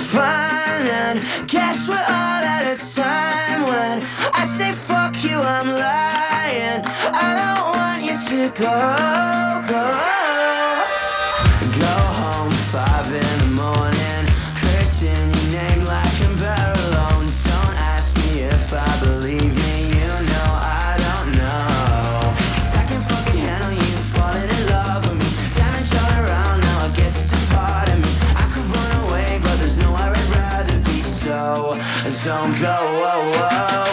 fine, and guess we're all at a time when I say fuck you, I'm lying. I don't want you to go home 5 in the morning, cursing your name like I'm better alone. Don't ask me if I believe me, you know I don't know. 'Cause I can fucking handle you falling in love with me. Damage all around now, I guess it's a part of me. I could run away, but there's nowhere I'd rather be, so don't go, whoa, whoa.